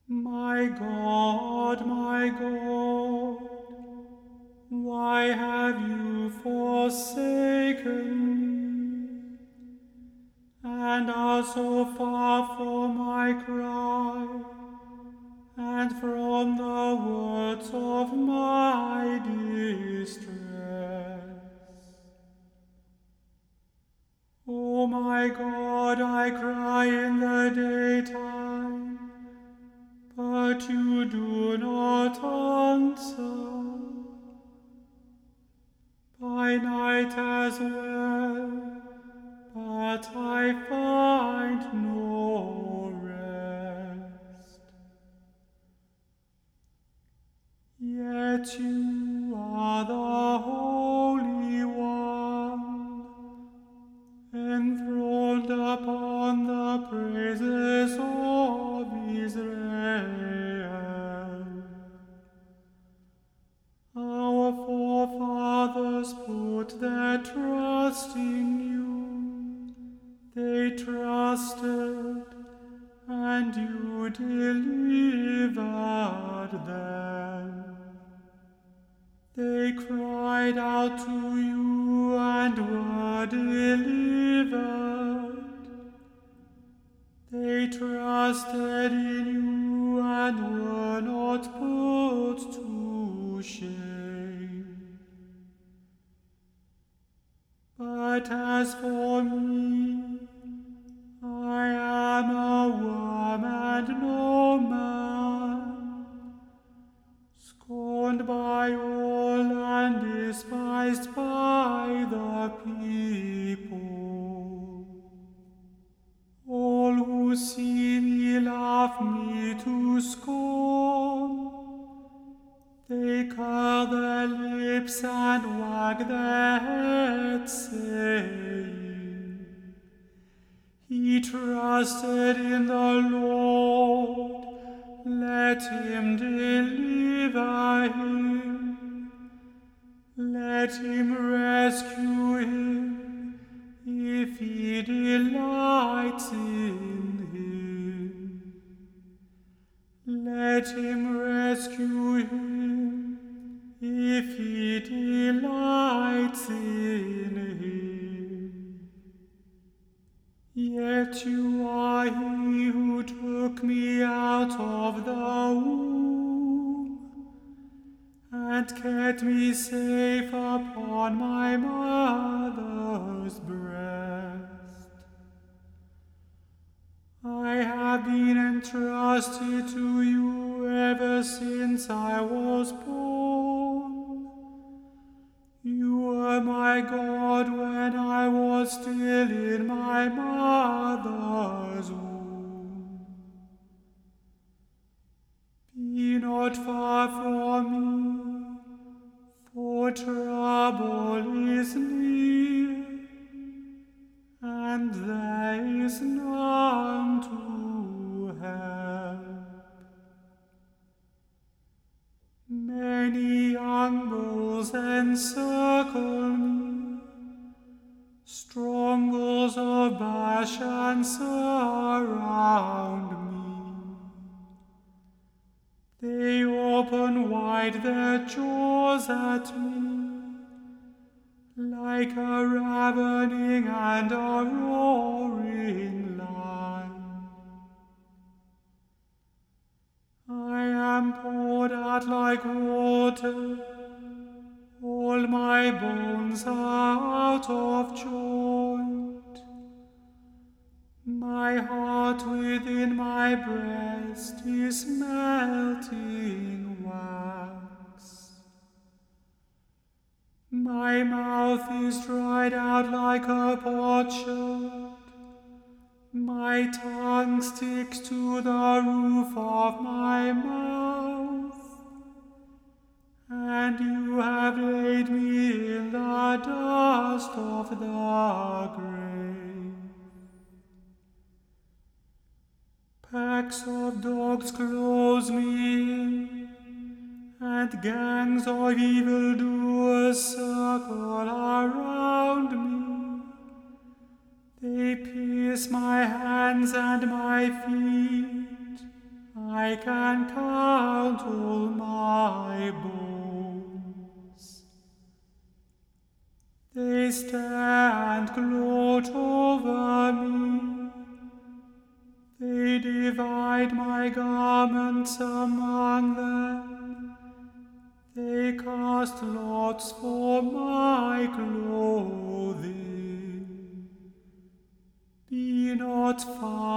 My God, why have you forsaken me, and are so far from my cry, and from the words of my distress? O my God, I cry in the daytime, but you do not answer. By night as well, but I find no rest. Yet you are the Holy One, enthroned upon the praises of Israel. Our forefathers put their trust in you. They trusted, and you delivered them. They cried out to you and were delivered. They trusted in you and were not put to shame. But as for me, I am a worm and no man, scorned by all and despised by the people. All who see me laugh me to scorn. They curl their lips and wag their heads, saying, He trusted in the Lord, let him deliver him. Let him rescue him, if he delights in him. Let him rescue him, if he delights in him. Yet you are he who took me out of the womb, and kept me safe upon my mother's breast. I have been entrusted to you ever since I was born. You were my God when I was still in my mother's womb. Be not far from me, for trouble is near, and there is none to help. Many young bulls encircle me, strong bulls of Bashan surround me. They open wide their jaws at me, like a ravening and a roaring lion. I am poured out like water, all my bones are out of joint. My heart within my breast is melting wax. My mouth is dried out like a potsherd. My tongue sticks to the roof of my mouth. And you have laid me in the dust of the grave. Packs of dogs close me in, and gangs of evildoers circle around me. They pierce my hands and my feet. I can count all my bones. They stare and gloat over me. They divide my garments among them. They cast lots for my clothing. Be not far